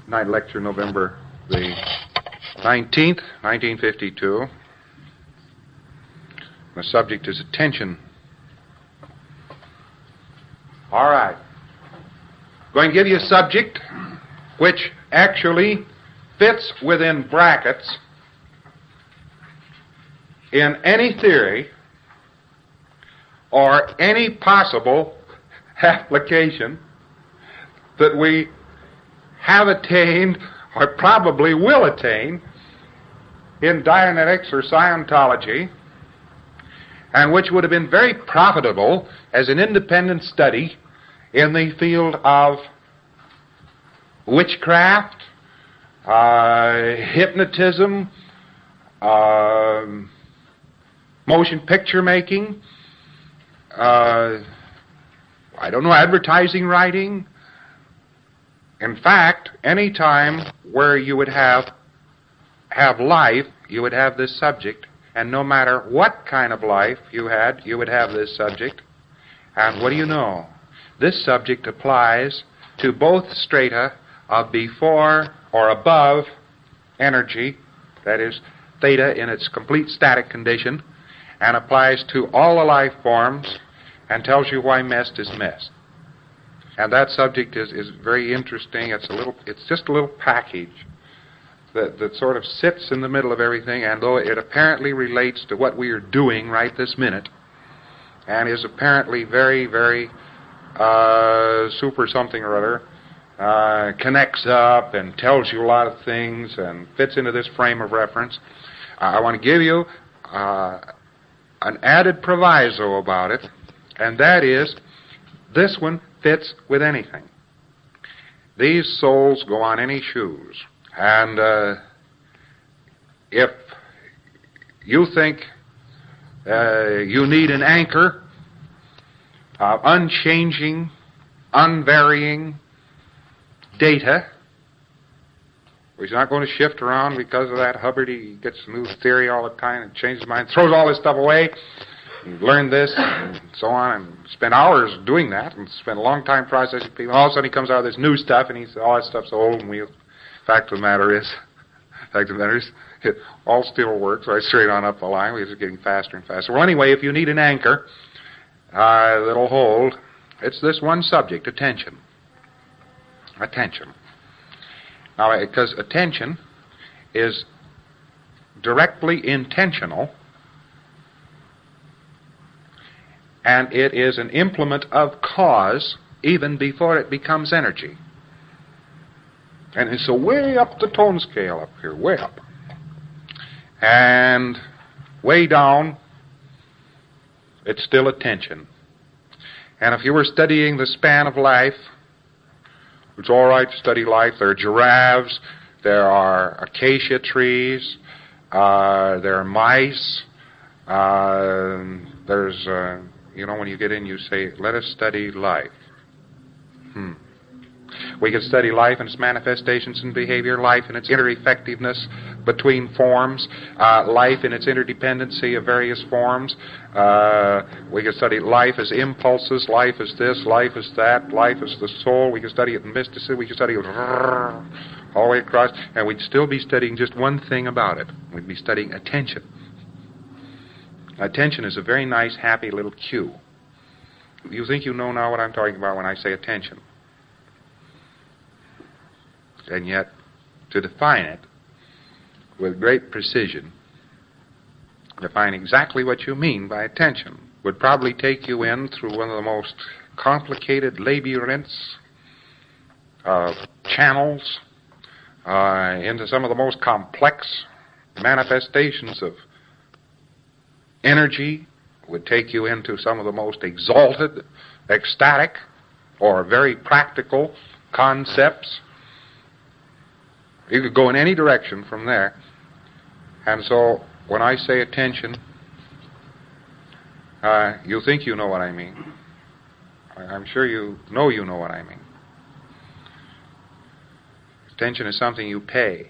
Night lecture, November the 19th, 1952. The subject is attention. All right. Going to give you a subject which actually fits within brackets in any theory or any possible application that we have attained or probably will attain in Dianetics or Scientology, and which would have been very profitable as an independent study in the field of witchcraft, hypnotism, motion picture making, advertising writing. In fact, any time where you would have life, you would have this subject, and no matter what kind of life you had, you would have this subject. And what do you know? This subject applies to both strata of before or above energy, that is, theta in its complete static condition, and applies to all the life forms and tells you why mest is mest. And that subject is very interesting. It's just a little package that sort of sits in the middle of everything, and though it apparently relates to what we are doing right this minute, and is apparently very, very super something or other, connects up and tells you a lot of things and fits into this frame of reference, I want to give you an added proviso about it, and that is this one fits with anything. These soles go on any shoes. And if you think you need an anchor of unchanging, unvarying data, which is not going to shift around because of that Hubbard, he gets a new theory all the time and changes his mind, throws all this stuff away, and learn this and so on, and spend hours doing that, and spend a long time processing people. All of a sudden he comes out with this new stuff, and he says, all that stuff's old and we'll... Fact of the matter is, it all still works right straight on up the line. We're just getting faster and faster. Well, anyway, if you need an anchor that'll hold, it's this one subject, attention. Attention. Now, because attention is directly intentional, and it is an implement of cause even before it becomes energy. And it's way up the tone scale up here, way up. And way down, it's still attention. And if you were studying the span of life, it's all right to study life. There are giraffes, there are acacia trees, there are mice, there's, when you get in, you say, let us study life. We can study life and its manifestations and behavior, life and its inter-effectiveness between forms, life in its interdependency of various forms. We can study life as impulses, life as this, life as that, life as the soul. We can study it in mysticism. We can study it all the way across, and we'd still be studying just one thing about it. We'd be studying attention. Attention is a very nice, happy little cue. You think you know now what I'm talking about when I say attention. And yet, to define it with great precision, define exactly what you mean by attention, would probably take you in through one of the most complicated labyrinths of channels into some of the most complex manifestations of energy, would take you into some of the most exalted, ecstatic, or very practical concepts. You could go in any direction from there. And so, when I say attention, you think you know what I mean. I'm sure you know what I mean. Attention is something you pay.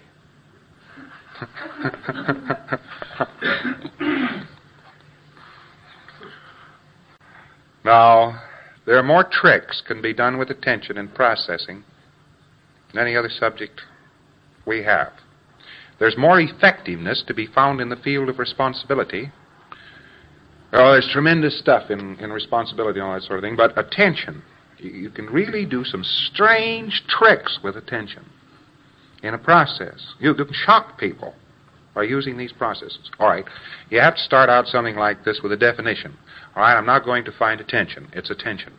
Now, there are more tricks can be done with attention in processing than any other subject we have. There's more effectiveness to be found in the field of responsibility. Oh, there's tremendous stuff in responsibility and all that sort of thing, but attention, you can really do some strange tricks with attention in a process. You can shock people by using these processes. All right, you have to start out something like this with a definition. All right, I'm not going to find attention. It's attention.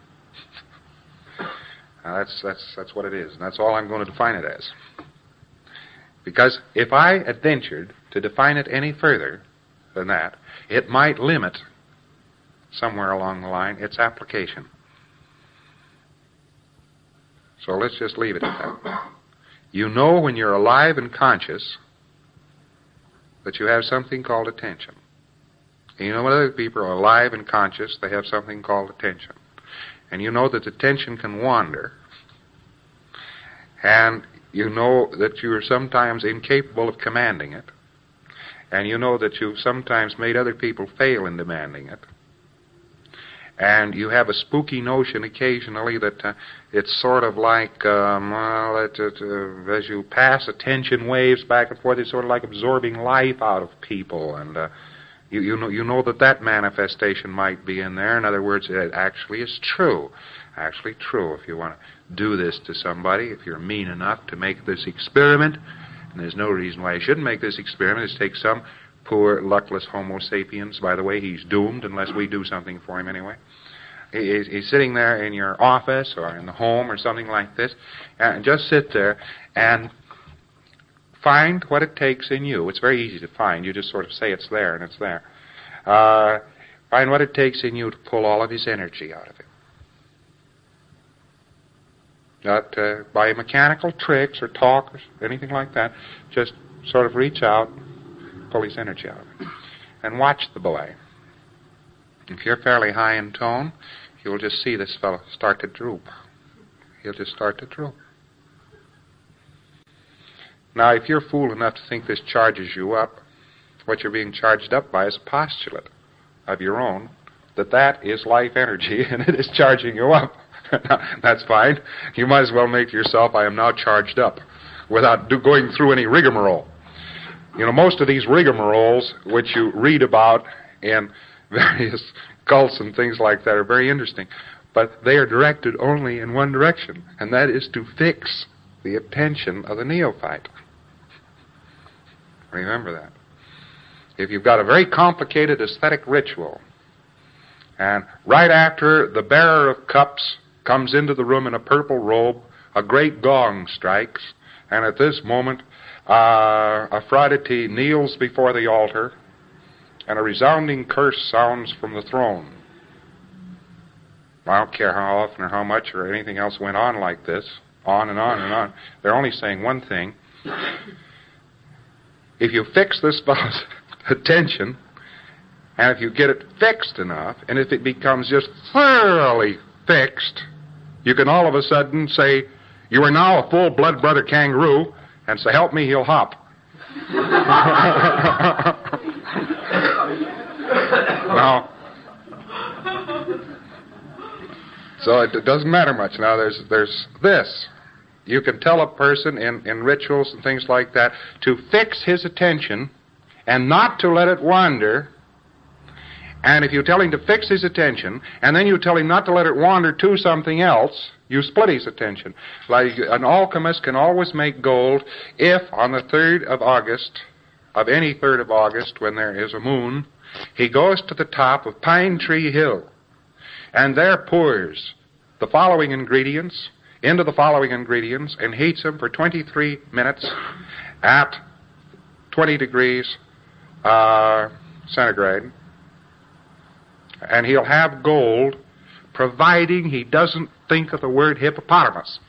Now, that's what it is, and that's all I'm going to define it as. Because if I had ventured to define it any further than that, it might limit, somewhere along the line, its application. So let's just leave it at that. You know when you're alive and conscious that you have something called attention. And you know when other people are alive and conscious, they have something called attention. And you know that attention can wander. And you know that you are sometimes incapable of commanding it. And you know that you've sometimes made other people fail in demanding it. And you have a spooky notion occasionally that it's sort of like, as you pass attention waves back and forth, it's sort of like absorbing life out of people. And you know that manifestation might be in there. In other words, it actually is true. Actually true. If you want to do this to somebody, if you're mean enough to make this experiment, and there's no reason why you shouldn't make this experiment, is take some poor, luckless Homo sapiens. By the way, he's doomed unless we do something for him anyway. He's sitting there in your office or in the home or something like this, and just sit there and find what it takes in you. It's very easy to find. You just sort of say it's there, and it's there. Find what it takes in you to pull all of his energy out of him. Not by mechanical tricks or talk or anything like that. Just sort of reach out, pull his energy out of him. And watch the boy. If you're fairly high in tone, you'll just see this fellow start to droop. He'll just start to droop. Now, if you're fool enough to think this charges you up, what you're being charged up by is a postulate of your own, that is life energy, and it is charging you up. That's fine. You might as well make to yourself, I am now charged up, without going through any rigmarole. You know, most of these rigmaroles, which you read about in various cults and things like that, are very interesting. But they are directed only in one direction, and that is to fix the attention of the neophyte. Remember that. If you've got a very complicated aesthetic ritual, and right after the bearer of cups comes into the room in a purple robe, a great gong strikes, and at this moment Aphrodite kneels before the altar, and a resounding curse sounds from the throne. I don't care how often or how much or anything else went on like this, on and on and on. They're only saying one thing. If you fix this fellow's attention, and if you get it fixed enough, and if it becomes just thoroughly fixed, you can all of a sudden say, you are now a full-blood brother kangaroo, and so help me, he'll hop. Now, so it doesn't matter much. Now, there's this. You can tell a person in rituals and things like that to fix his attention and not to let it wander. And if you tell him to fix his attention, and then you tell him not to let it wander to something else, you split his attention. Like an alchemist can always make gold if on the 3rd of August, of any 3rd of August, when there is a moon, he goes to the top of Pine Tree Hill, and there pours the following ingredients into the following ingredients and heats them for 23 minutes at 20 degrees centigrade. And he'll have gold, providing he doesn't think of the word hippopotamus.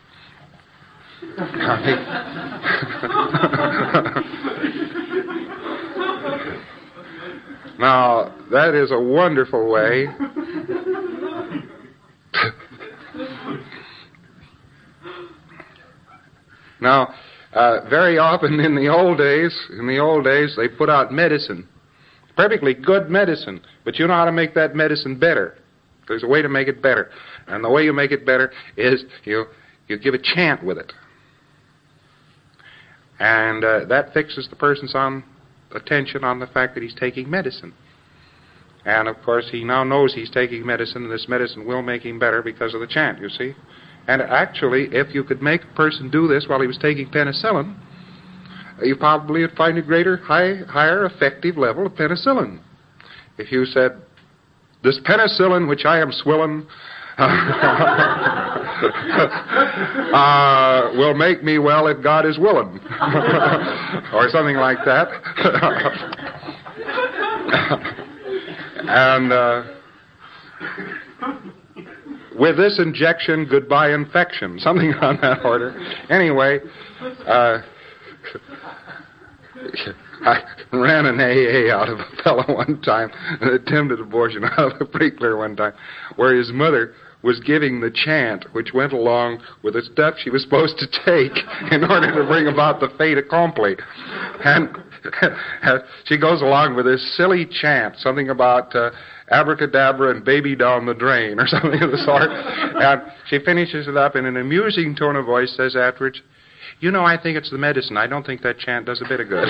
Now, that is a wonderful way. Now, very often in the old days, they put out medicine. Perfectly good medicine, but you know how to make that medicine better. There's a way to make it better. And the way you make it better is you give a chant with it. And that fixes the person's attention on the fact that he's taking medicine. And, of course, he now knows he's taking medicine, and this medicine will make him better because of the chant, you see. And actually, if you could make a person do this while he was taking penicillin, you probably would find a higher effective level of penicillin. If you said, "This penicillin which I am swilling will make me well if God is willing," or something like that. And with this injection, goodbye infection, something on that order. Anyway, I ran an AA out of a fellow one time, an attempted abortion out of a Preakler one time, where his mother was giving the chant which went along with the stuff she was supposed to take in order to bring about the fait accompli. And she goes along with this silly chant, something about abracadabra and baby down the drain or something of the sort. And she finishes it up in an amusing tone of voice, says afterwards, "You know, I think it's the medicine. I don't think that chant does a bit of good."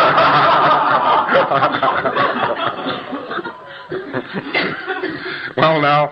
Well, now,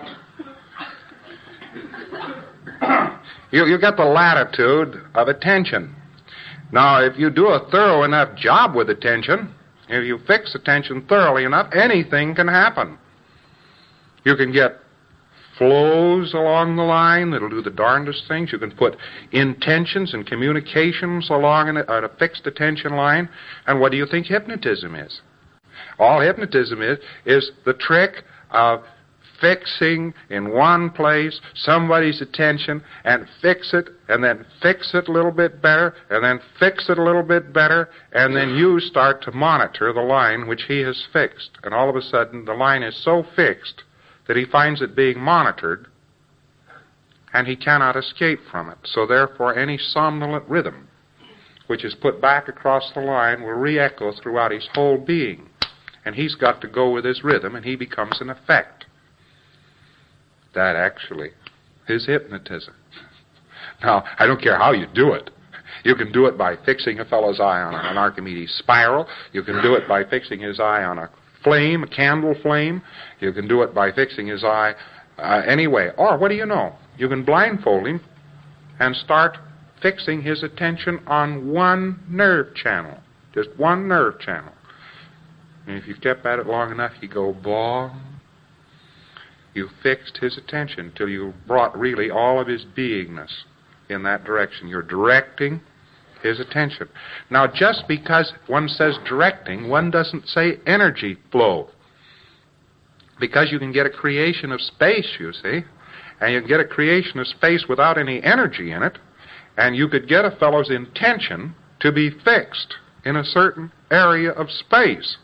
you get the latitude of attention. Now, if you do a thorough enough job with attention, if you fix attention thoroughly enough, anything can happen. You can get flows along the line that'll do the darndest things. You can put intentions and communications along on a fixed attention line. And what do you think hypnotism is? All hypnotism is the trick of fixing in one place somebody's attention and fix it, and then fix it a little bit better, and then fix it a little bit better, and then you start to monitor the line which he has fixed. And all of a sudden the line is so fixed that he finds it being monitored, and he cannot escape from it. So therefore any somnolent rhythm which is put back across the line will re-echo throughout his whole being. And he's got to go with his rhythm, and he becomes an effect. That actually is hypnotism. Now, I don't care how you do it. You can do it by fixing a fellow's eye on an Archimedes spiral. You can do it by fixing his eye on a flame, a candle flame. You can do it by fixing his eye anyway. Or, what do you know? You can blindfold him and start fixing his attention on one nerve channel. Just one nerve channel. And if you kept at it long enough, you go, bong. You fixed his attention till you brought really all of his beingness in that direction. You're directing his attention. Now, just because one says directing, one doesn't say energy flow. Because you can get a creation of space, you see, and you can get a creation of space without any energy in it, and you could get a fellow's intention to be fixed in a certain area of space.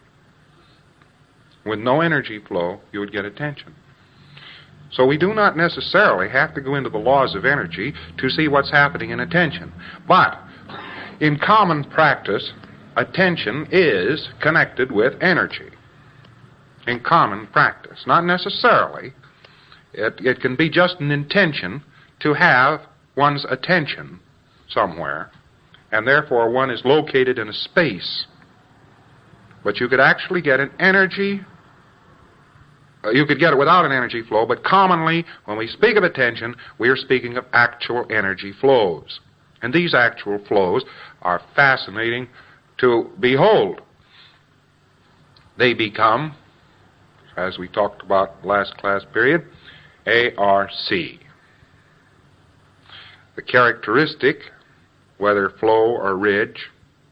With no energy flow, you would get attention. So we do not necessarily have to go into the laws of energy to see what's happening in attention. But in common practice, attention is connected with energy. In common practice. Not necessarily. It can be just an intention to have one's attention somewhere, and therefore one is located in a space. But you could actually get an energy. You could get it without an energy flow, but commonly, when we speak of attention, we are speaking of actual energy flows. And these actual flows are fascinating to behold. They become, as we talked about last class period, ARC. The characteristic, whether flow or ridge,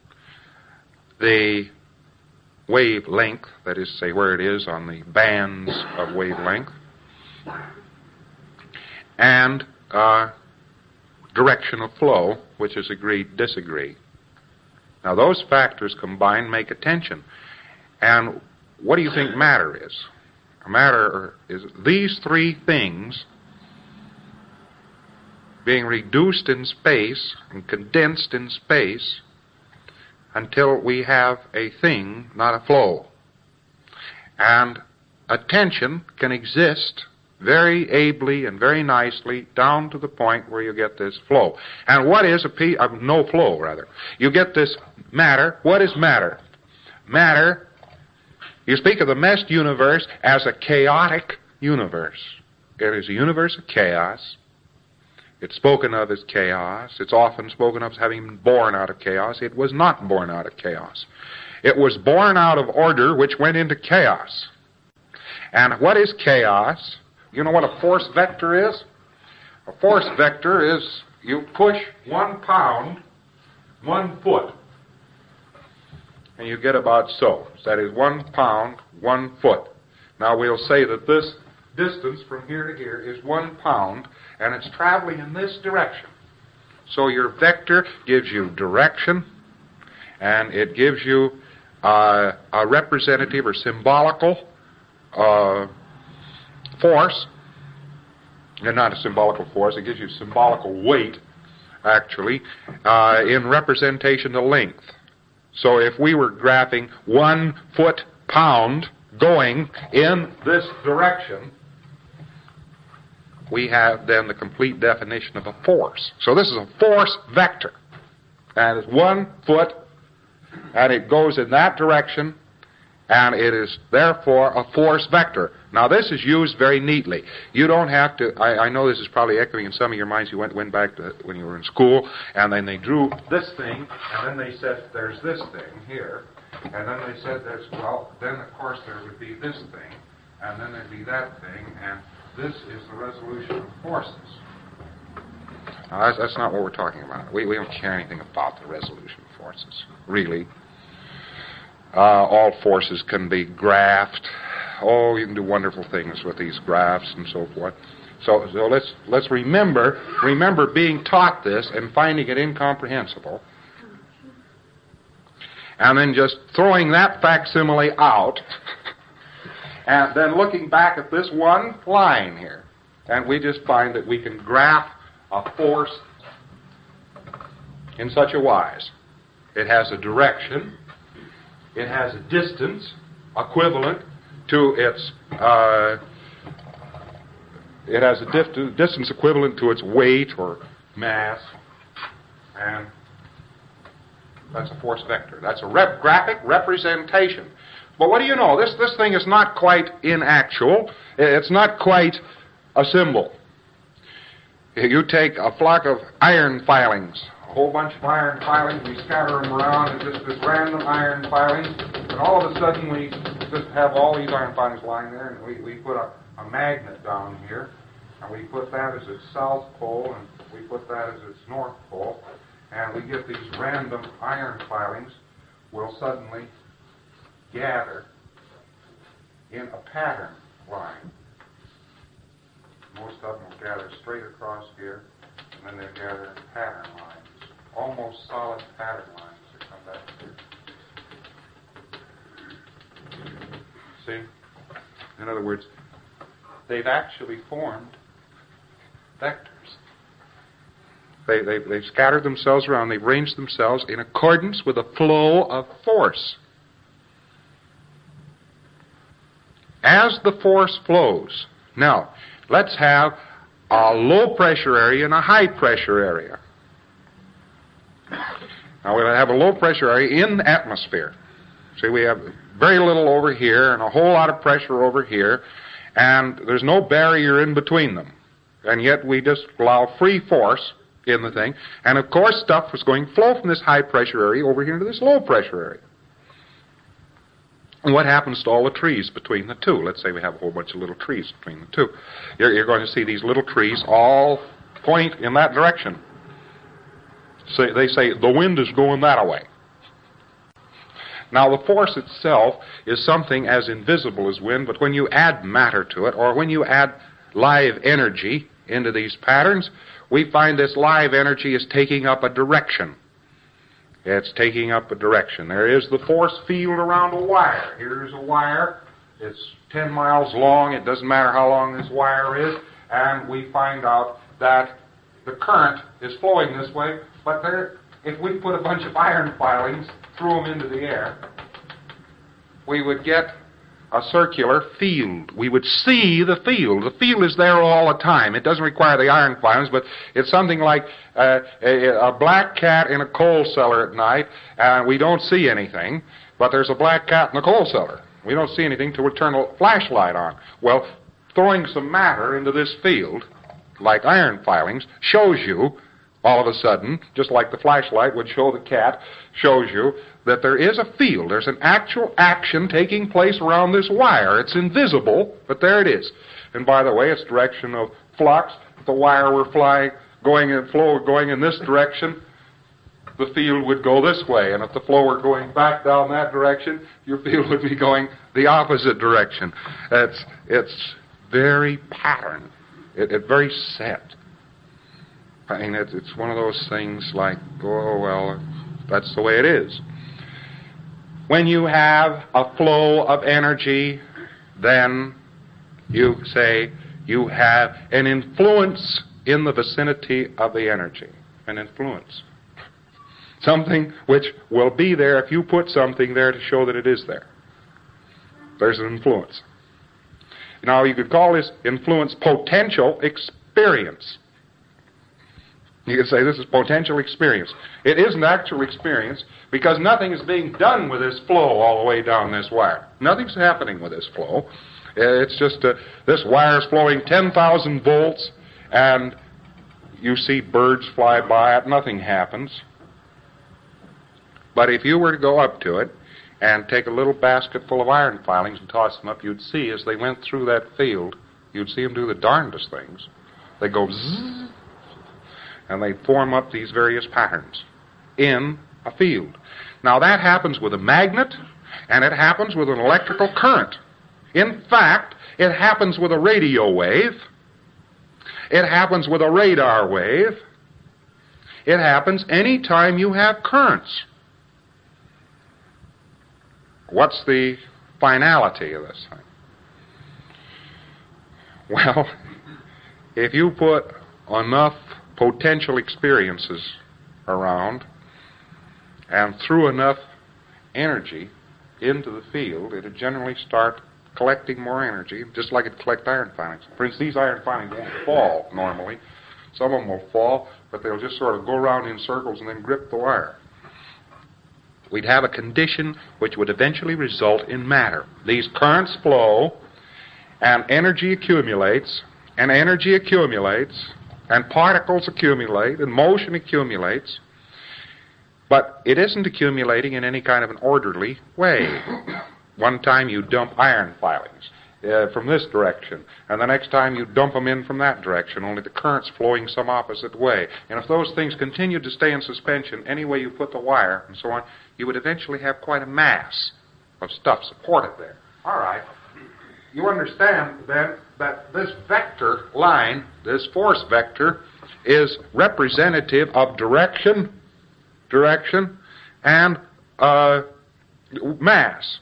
the wavelength, that is to say where it is on the bands of wavelength, and direction of flow, which is agree-disagree. Now those factors combined make attention. And what do you think matter is? Matter is these three things being reduced in space and condensed in space until we have a thing, not a flow. And attention can exist very ably and very nicely down to the point where you get this flow. And what is no flow, rather? You get this matter. What is matter? Matter, you speak of the meshed universe as a chaotic universe. It is a universe of chaos. It's spoken of as chaos. It's often spoken of as having been born out of chaos. It was not born out of chaos. It was born out of order, which went into chaos. And what is chaos? You know what a force vector is? A force vector is you push 1 pound 1 foot, and you get about so. That is 1 pound 1 foot. Now we'll say that this distance from here to here is 1 pound, and it's traveling in this direction. So your vector gives you direction, and it gives you a representative or symbolical force, and not a symbolical force, it gives you symbolical weight, actually, in representation to length. So if we were graphing 1 foot-pound going in this direction, we have then the complete definition of a force. So this is a force vector. And it's 1 foot, and it goes in that direction, and it is therefore a force vector. Now this is used very neatly. You don't have to, I know this is probably echoing in some of your minds. You went back to when you were in school, and then they drew this thing, and then they said there's this thing here, and then they said there's, well, then of course there would be this thing, and then there'd be that thing, and this is the resolution of forces. Now that's not what we're talking about. We don't care anything about the resolution of forces, really. All forces can be graphed. Oh, you can do wonderful things with these graphs and so forth. So let's remember being taught this and finding it incomprehensible, and then just throwing that facsimile out, and then looking back at this one line here, and we just find that we can graph a force in such a wise. It has a direction. It has a distance equivalent to its, it has a distance equivalent to its weight or mass, and that's a force vector. That's a graphic representation. But what do you know? This thing is not quite inactual. It's not quite a symbol. You take a flock of iron filings, a whole bunch of iron filings, we scatter them around, and just this random iron filings, and all of a sudden we just have all these iron filings lying there, and we put a magnet down here, and we put that as its south pole, and we put that as its north pole, and we get these random iron filings will suddenly gather in a pattern line. Most of them will gather straight across here, and then they gather in pattern lines, almost solid pattern lines that come back here. See? In other words, they've actually formed vectors. They've scattered themselves around, they've arranged themselves in accordance with a flow of force. As the force flows, now, let's have a low pressure area and a high pressure area. Now we'll have a low pressure area in the atmosphere. See, we have very little over here and a whole lot of pressure over here, and there's no barrier in between them. And yet we just allow free force in the thing, and of course stuff is going to flow from this high pressure area over here into this low pressure area. And what happens to all the trees between the two? Let's say we have a whole bunch of little trees between the two. You're going to see these little trees all point in that direction. So they say the wind is going that way. Now the force itself is something as invisible as wind, but when you add matter to it, or when you add live energy into these patterns, we find this live energy is taking up a direction. It's taking up a direction. There is the force field around a wire. Here's a wire. It's 10 miles long. It doesn't matter how long this wire is. And we find out that the current is flowing this way. But if we put a bunch of iron filings, threw them into the air, we would get a circular field. We would see the field. The field is there all the time. It doesn't require the iron filings, but it's something like a black cat in a coal cellar at night, and we don't see anything, but there's a black cat in the coal cellar. We don't see anything till we turn a flashlight on. Well, throwing some matter into this field, like iron filings, shows you, all of a sudden, just like the flashlight would show the cat, shows you that there is a field. There's an actual action taking place around this wire. It's invisible, but there it is. And by the way, its direction of flux, if the wire were going in this direction, the field would go this way. And if the flow were going back down that direction, your field would be going the opposite direction. It's very patterned. It's very set. I mean, it's one of those things like, oh, well, that's the way it is. When you have a flow of energy, then you say you have an influence in the vicinity of the energy. An influence. Something which will be there if you put something there to show that it is there. There's an influence. Now, you could call this influence potential experience. You could say this is potential experience. It isn't actual experience because nothing is being done with this flow all the way down this wire. Nothing's happening with this flow. It's just this wire is flowing 10,000 volts, and you see birds fly by it. Nothing happens. But if you were to go up to it and take a little basket full of iron filings and toss them up, you'd see as they went through that field, you'd see them do the darndest things. They go zzz, and they form up these various patterns in a field. Now that happens with a magnet, and it happens with an electrical current. In fact, it happens with a radio wave. It happens with a radar wave. It happens any time you have currents. What's the finality of this thing? Well, if you put enough potential experiences around and threw enough energy into the field, it'd generally start collecting more energy, just like it'd collect iron filings. For instance, these iron filings won't fall normally. Some of them will fall, but they'll just sort of go around in circles and then grip the wire. We'd have a condition which would eventually result in matter. These currents flow, and energy accumulates, and particles accumulate, and motion accumulates, but it isn't accumulating in any kind of an orderly way. One time you dump iron filings from this direction, and the next time you dump them in from that direction, only the current's flowing some opposite way. And if those things continued to stay in suspension any way you put the wire and so on, you would eventually have quite a mass of stuff supported there. All right. You understand, then, that this vector line, this force vector, is representative of direction, and mass.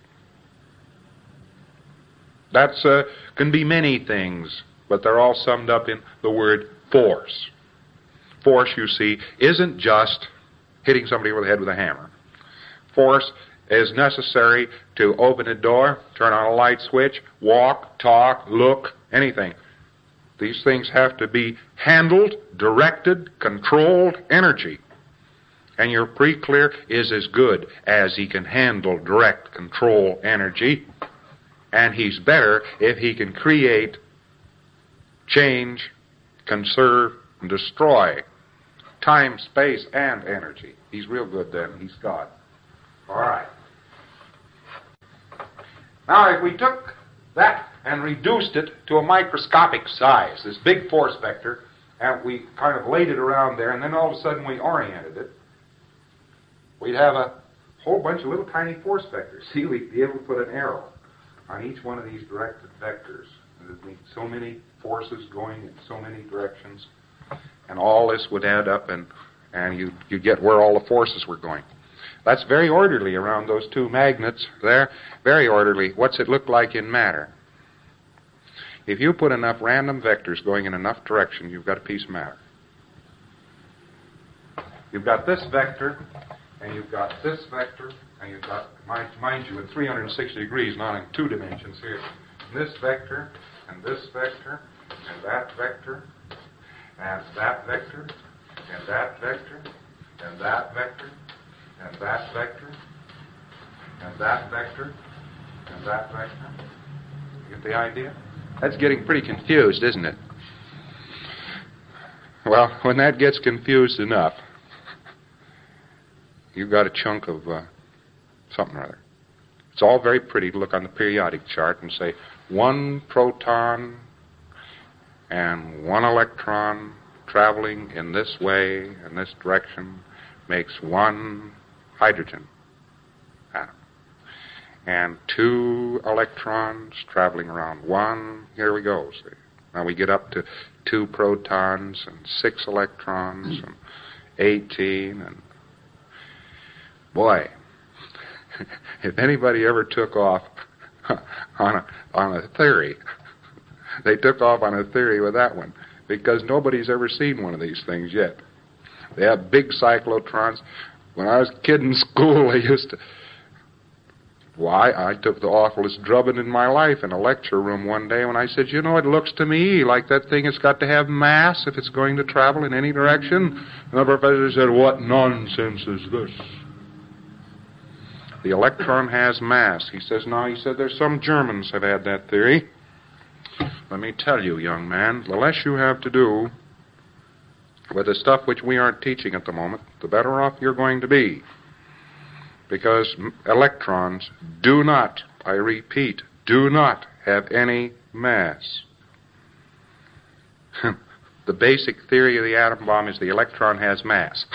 That's can be many things, but they're all summed up in the word force. Force, you see, isn't just hitting somebody over the head with a hammer. Force is necessary to open a door, turn on a light switch, walk, talk, look, anything. These things have to be handled, directed, controlled energy. And your pre-clear is as good as he can handle, direct, control energy. And he's better if he can create, change, conserve, and destroy time, space, and energy. He's real good then. He's God. All right. Now, if we took that and reduced it to a microscopic size, this big force vector, and we kind of laid it around there, and then all of a sudden we oriented it, we'd have a whole bunch of little tiny force vectors. See, we'd be able to put an arrow on each one of these directed vectors. There'd be so many forces going in so many directions, and all this would add up, and you'd get where all the forces were going. That's very orderly around those two magnets there. Very orderly. What's it look like in matter? If you put enough random vectors going in enough directions, you've got a piece of matter. You've got this vector, and you've got this vector, and you've got, mind you, at 360 degrees, not in two dimensions here. This vector, and this vector, and that vector, and that vector, and that vector, and that vector, and that vector, and that vector, and that vector. You get the idea? That's getting pretty confused, isn't it? Well, when that gets confused enough, you've got a chunk of something or other. It's all very pretty to look on the periodic chart and say 1 proton and 1 electron traveling in this way, in this direction, makes 1 hydrogen atom. And 2 electrons traveling around 1. Here we go, see. Now we get up to 2 protons and 6 electrons and 18 and... Boy, if anybody ever took off on a theory, they took off on a theory with that one, because nobody's ever seen one of these things yet. They have big cyclotrons. When I was a kid in school, they used to... Why, I took the awfulest drubbing in my life in a lecture room one day when I said, you know, it looks to me like that thing has got to have mass if it's going to travel in any direction. And the professor said, what nonsense is this? The electron has mass. He says, there's some Germans have had that theory. Let me tell you, young man, the less you have to do with the stuff which we aren't teaching at the moment, the better off you're going to be. Because electrons do not, I repeat, do not have any mass. The basic theory of the atom bomb is the electron has mass.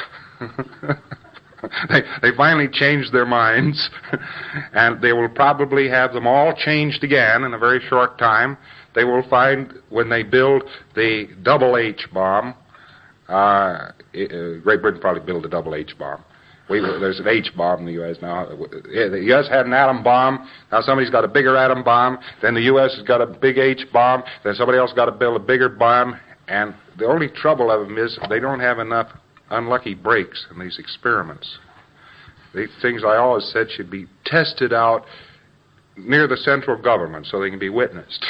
They finally changed their minds, and they will probably have them all changed again in a very short time. They will find when they build the double H bomb, Great Britain probably built a double H bomb. There's an H bomb in the U.S. now. The U.S. had an atom bomb. Now somebody's got a bigger atom bomb. Then the U.S. has got a big H bomb. Then somebody else got to build a bigger bomb. And the only trouble of them is they don't have enough unlucky breaks in these experiments. These things I always said should be tested out near the central government so they can be witnessed.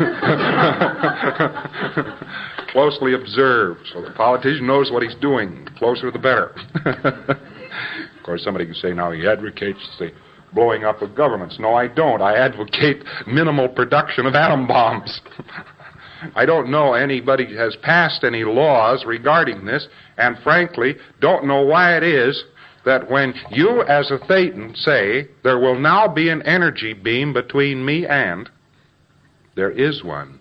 Closely observed so the politician knows what he's doing. The closer the better. Of course, somebody can say, now, he advocates the blowing up of governments. No, I don't. I advocate minimal production of atom bombs. I don't know anybody has passed any laws regarding this, and frankly, don't know why it is that when you as a Thetan say, there will now be an energy beam between me and, there is one.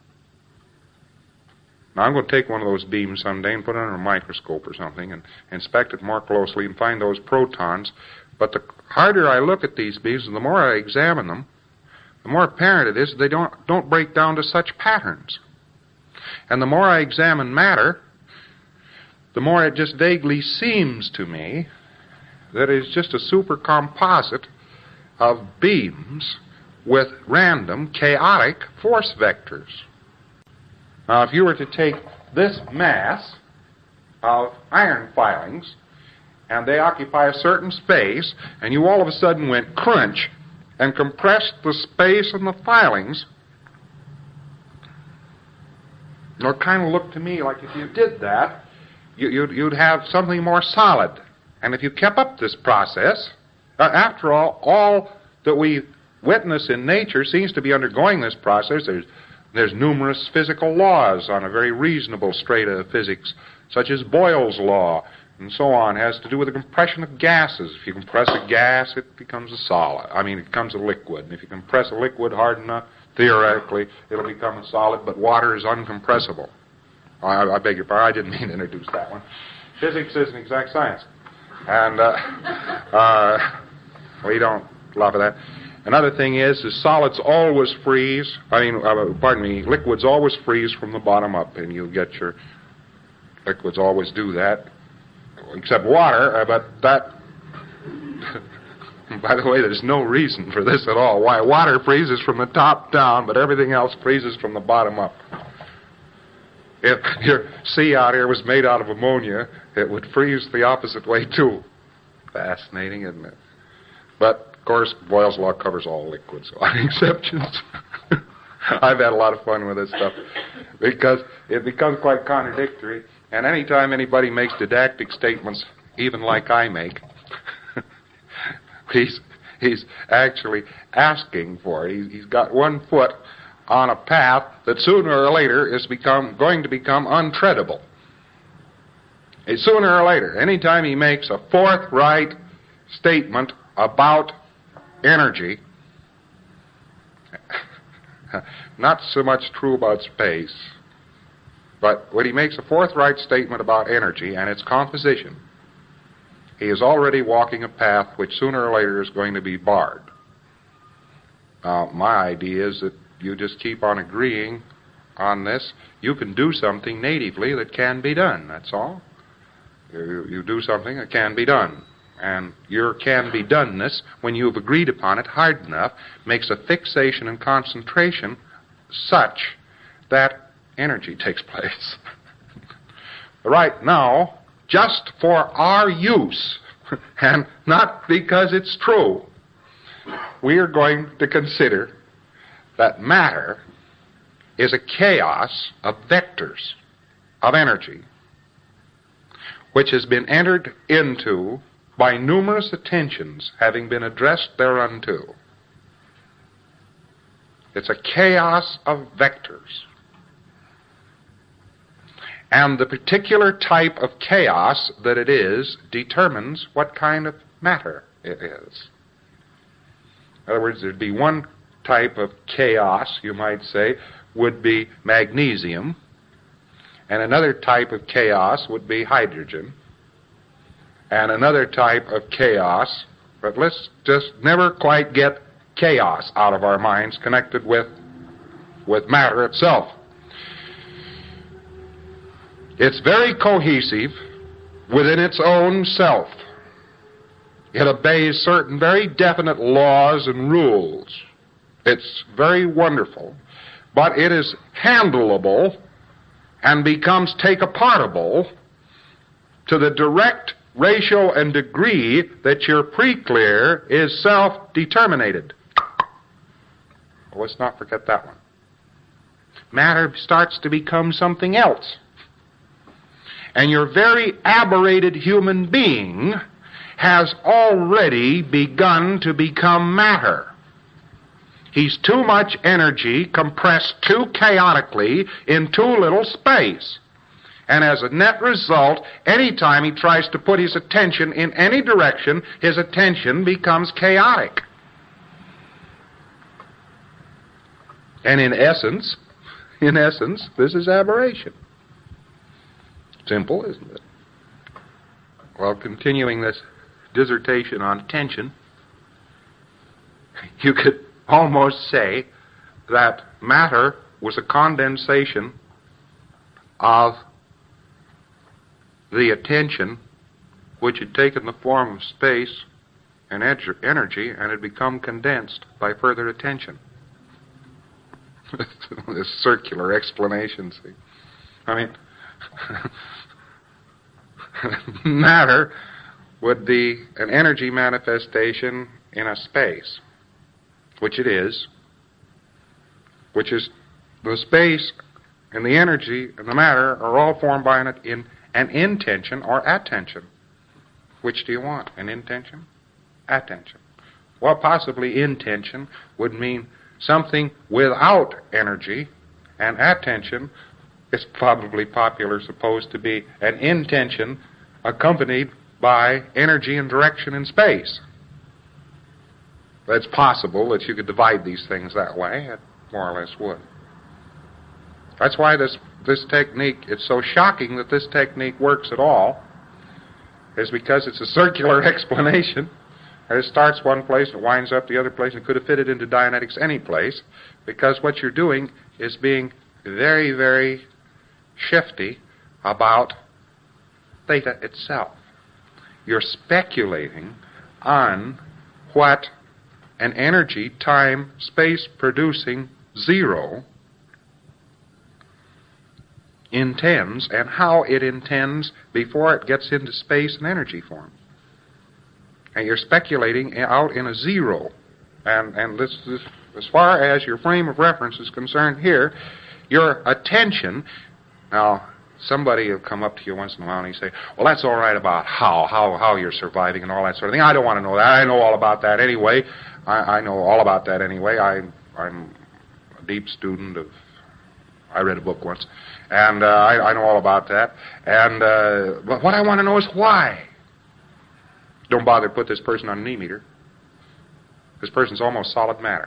Now, I'm going to take one of those beams someday and put it under a microscope or something and inspect it more closely and find those protons. But the harder I look at these beams and the more I examine them, the more apparent it is that they don't break down to such patterns. And the more I examine matter, the more it just vaguely seems to me that it's just a supercomposite of beams with random, chaotic force vectors. Now, if you were to take this mass of iron filings, and they occupy a certain space, and you all of a sudden went crunch and compressed the space and the filings, it kind of looked to me like if you did that, you'd have something more solid. And if you kept up this process, after all that we witness in nature seems to be undergoing this process. There's numerous physical laws on a very reasonable strata of physics, such as Boyle's law, and so on. It has to do with the compression of gases. If you compress a gas, it becomes a solid. It becomes a liquid. And if you compress a liquid hard enough, theoretically, it'll become a solid, but water is uncompressible. I beg your pardon, I didn't mean to introduce that one. Physics is an exact science. And we don't laugh at that. Another thing is solids always freeze. Liquids always freeze from the bottom up, and you get your liquids always do that, except water. But that, by the way, there's no reason for this at all. Why water freezes from the top down, but everything else freezes from the bottom up. If your sea out here was made out of ammonia, it would freeze the opposite way too. Fascinating, isn't it? But, of course, Boyle's law covers all liquids, without exceptions. I've had a lot of fun with this stuff because it becomes quite contradictory. And any time anybody makes didactic statements, even like I make, he's actually asking for it. He's got one foot on a path that sooner or later is going to become untreadable. Sooner or later, anytime he makes a forthright statement about energy, not so much true about space, but when he makes a forthright statement about energy and its composition, he is already walking a path which sooner or later is going to be barred. Now, my idea is that you just keep on agreeing on this. You can do something natively that can be done, that's all. You do something that can be done. And your can-be-doneness, when you've agreed upon it hard enough, makes a fixation and concentration such that energy takes place. Right now, just for our use, and not because it's true, we are going to consider that matter is a chaos of vectors of energy, which has been entered into by numerous attentions having been addressed thereunto. It's a chaos of vectors. And the particular type of chaos that it is determines what kind of matter it is. In other words, there'd be one type of chaos, you might say, would be magnesium, and another type of chaos would be hydrogen, and another type of chaos, but let's just never quite get chaos out of our minds connected with matter itself. It's very cohesive within its own self. It obeys certain very definite laws and rules. It's very wonderful, but it is handleable and becomes take-apartable to the direct ratio and degree that your preclear is self-determinated. Well, let's not forget that one. Matter starts to become something else. And your very aberrated human being has already begun to become matter. He's too much energy compressed too chaotically in too little space. And as a net result, any time he tries to put his attention in any direction, his attention becomes chaotic. And in essence, this is aberration. Simple, isn't it? Well, continuing this dissertation on attention, you could almost say that matter was a condensation of the attention which had taken the form of space and energy and had become condensed by further attention. This circular explanation, see. I mean, matter would be an energy manifestation in a space, which it is, which is the space and the energy and the matter are all formed by an intention or attention. Which do you want? An intention? Attention. Well, possibly intention would mean something without energy, and attention is probably supposed to be an intention accompanied by energy and direction in space. But it's possible that you could divide these things that way. It more or less would. That's why this technique, it's so shocking that this technique works at all, is because it's a circular explanation. And it starts one place, it winds up the other place, and could have fitted into Dianetics any place, because what you're doing is being very, very shifty about theta itself. You're speculating on what an energy, time, space producing zero intends and how it intends before it gets into space and energy form. and you're speculating out in a zero. And this, as far as your frame of reference is concerned here, your attention, now, somebody will come up to you once in a while and you say, well, that's all right about how you're surviving and all that sort of thing. I don't want to know that. I know all about that anyway. I know all about that anyway. I'm a deep student of, I read a book once, and I know all about that. And but what I want to know is why. Don't bother to put this person on an E-meter. This person's almost solid matter.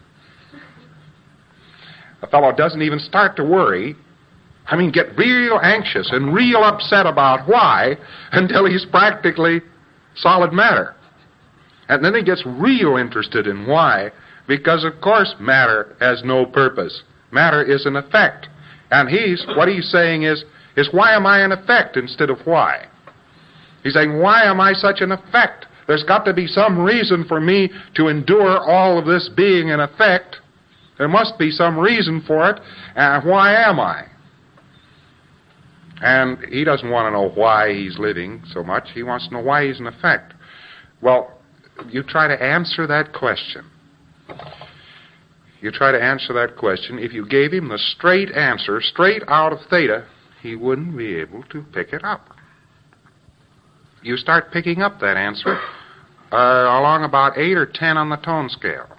A fellow doesn't even start to worry, get real anxious and real upset about why until he's practically solid matter. And then he gets real interested in why, because of course matter has no purpose. Matter is an effect. And what he's saying is why am I an effect instead of why? He's saying, why am I such an effect? There's got to be some reason for me to endure all of this being an effect. There must be some reason for it. And why am I? And he doesn't want to know why he's living so much. He wants to know why he's an effect. Well, you try to answer that question. If you gave him the straight answer, straight out of theta, he wouldn't be able to pick it up. You start picking up that answer along about 8 or 10 on the tone scale.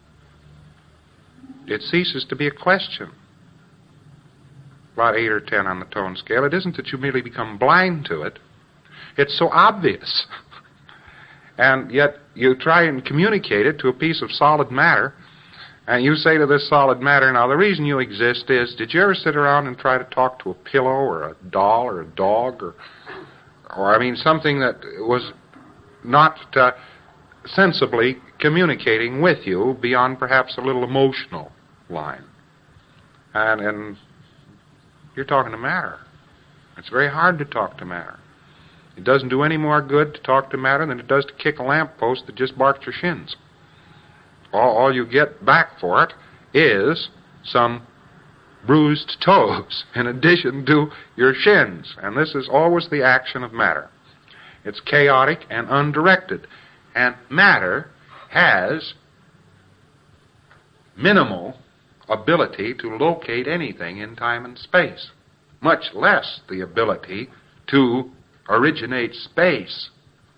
It ceases to be a question. About 8 or 10 on the tone scale. It isn't that you merely become blind to it. It's so obvious. And yet you try and communicate it to a piece of solid matter, and you say to this solid matter, now the reason you exist is, did you ever sit around and try to talk to a pillow or a doll or a dog or something that was not sensibly communicating with you beyond perhaps a little emotional line? And you're talking to matter. It's very hard to talk to matter. It doesn't do any more good to talk to matter than it does to kick a lamppost that just barked your shins. All you get back for it is some bruised toes in addition to your shins. And this is always the action of matter. It's chaotic and undirected. And matter has minimal ability to locate anything in time and space, much less the ability to originate space.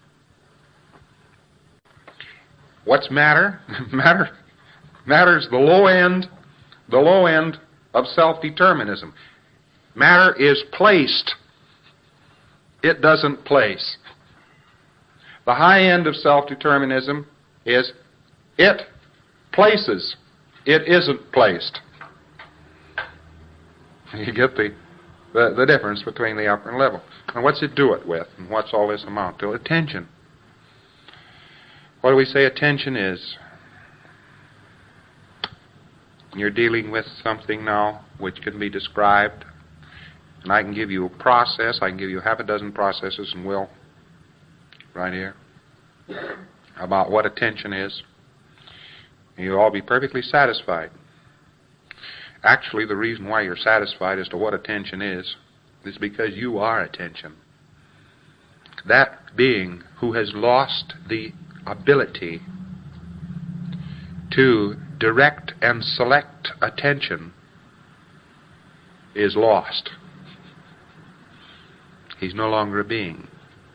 What's matter? Matter's the low end of self-determinism. Matter is placed. It doesn't place. The high end of self-determinism is it places. It isn't placed. You get the difference between the upper and level. And what's it do it with? And what's all this amount to? Attention. What do we say attention is? You're dealing with something now which can be described. And I can give you a process. I can give you half a dozen processes, and will, right here, about what attention is. And you'll all be perfectly satisfied. Actually, the reason why you're satisfied as to what attention is because you are attention. That being who has lost the ability to direct and select attention is lost. He's no longer a being.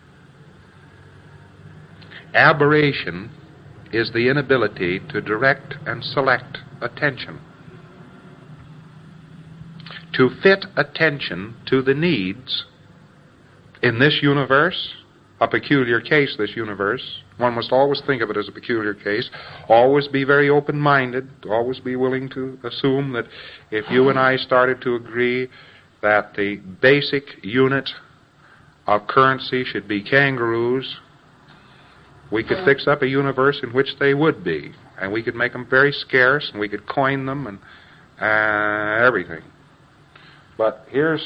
Aberration is the inability to direct and select attention. To fit attention to the needs in this universe, a peculiar case, this universe. One must always think of it as a peculiar case, always be very open-minded, always be willing to assume that if you and I started to agree that the basic unit of currency should be kangaroos, we could fix up a universe in which they would be, and we could make them very scarce, and we could coin them, and everything. But here's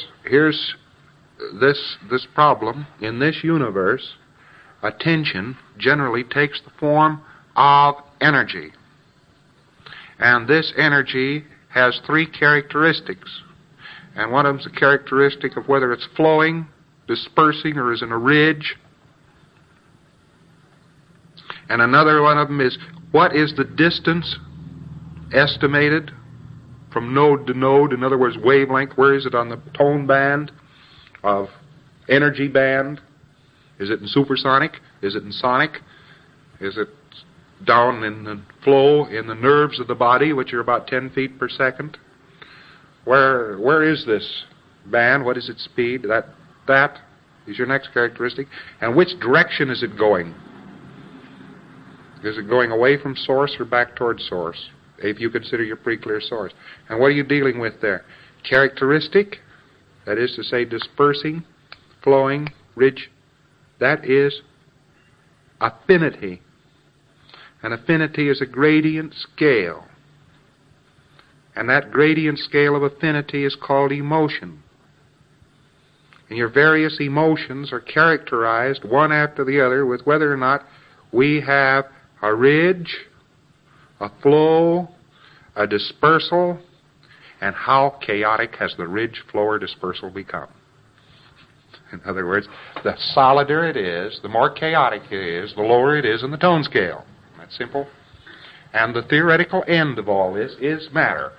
this problem. In this universe, attention generally takes the form of energy. And this energy has three characteristics. And one of them is a characteristic of whether it's flowing, dispersing, or is in a ridge. And another one of them is, what is the distance estimated from node to node? In other words, wavelength. Where is it on the tone band of energy band? Is it in supersonic? Is it in sonic? Is it down in the flow in the nerves of the body, which are about 10 feet per second? Where is this band? What is its speed? That is your next characteristic. And which direction is it going? Is it going away from source or back toward source, if you consider your pre-clear source? And what are you dealing with there? Characteristic, that is to say dispersing, flowing, ridge, that is affinity. An affinity is a gradient scale. And that gradient scale of affinity is called emotion. And your various emotions are characterized one after the other with whether or not we have a ridge, a flow, a dispersal, and how chaotic has the ridge, flow, or dispersal become. In other words, the solider it is, the more chaotic it is, the lower it is in the tone scale. That's simple. And the theoretical end of all this is matter.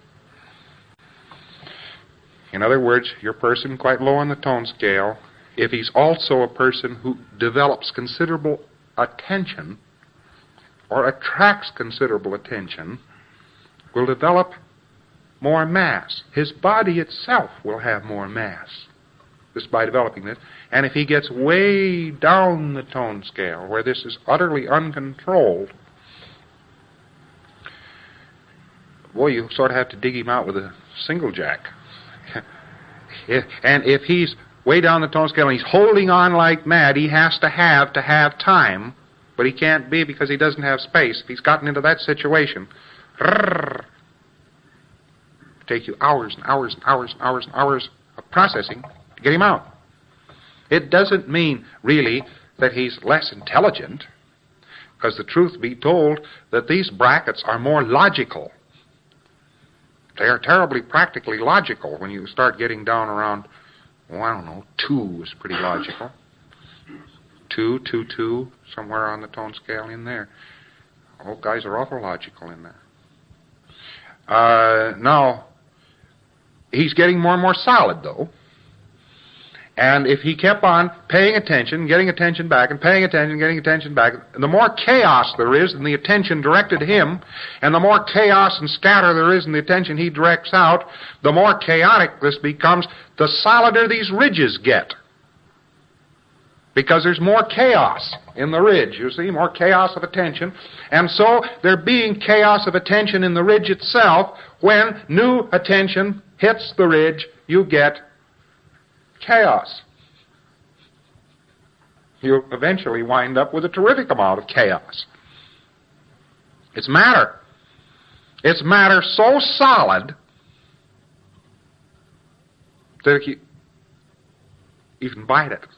In other words, your person quite low on the tone scale, if he's also a person who develops considerable attention or attracts considerable attention, will develop more mass. His body itself will have more mass just by developing this. And if he gets way down the tone scale, where this is utterly uncontrolled, boy, you sort of have to dig him out with a single jack. And if he's way down the tone scale and he's holding on like mad, he has to have time, but he can't be because he doesn't have space. If he's gotten into that situation, it'll take you hours and hours and hours and hours and hours of processing to get him out. It doesn't mean, really, that he's less intelligent, because the truth be told, that these brackets are more logical. They are terribly practically logical when you start getting down around, well, I don't know, 2 is pretty logical. 2, 2, 2, somewhere on the tone scale in there. Oh, guys are awful logical in there. Now, he's getting more and more solid, though. And if he kept on paying attention, getting attention back, and paying attention, getting attention back, the more chaos there is in the attention directed to him, and the more chaos and scatter there is in the attention he directs out, the more chaotic this becomes, the solider these ridges get. Because there's more chaos in the ridge, you see, more chaos of attention. And so there being chaos of attention in the ridge itself, when new attention hits the ridge, you get chaos. You eventually wind up with a terrific amount of chaos. It's matter. It's matter so solid that you can bite it.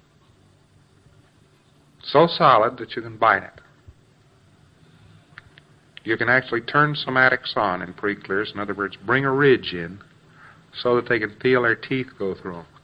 So solid that you can bite it. You can actually turn somatics on in pre-clears. In other words, bring a ridge in so that they can feel their teeth go through them.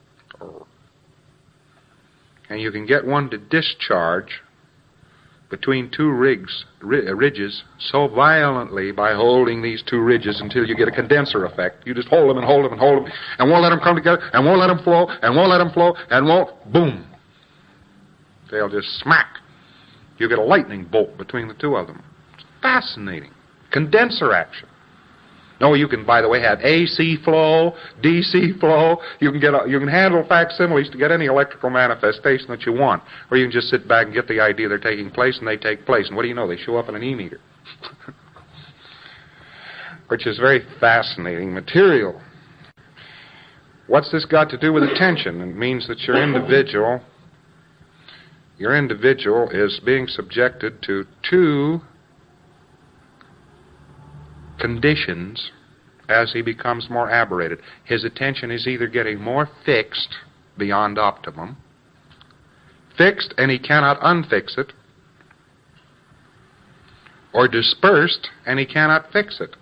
And you can get one to discharge between 2 ridges so violently by holding these 2 ridges until you get a condenser effect. You just hold them and hold them and hold them and won't let them come together and won't let them flow and won't let them flow and won't, boom. They'll just smack. You get a lightning bolt between the 2 of them. It's fascinating. Condenser action. No, you can, by the way, have AC flow, DC flow. You can handle facsimiles to get any electrical manifestation that you want. Or you can just sit back and get the idea they're taking place, and they take place. And what do you know? They show up in an E-meter. Which is very fascinating material. What's this got to do with attention? It means that your individual is being subjected to 2 conditions as he becomes more aberrated. His attention is either getting more fixed beyond optimum, fixed and he cannot unfix it, or dispersed and he cannot fix it.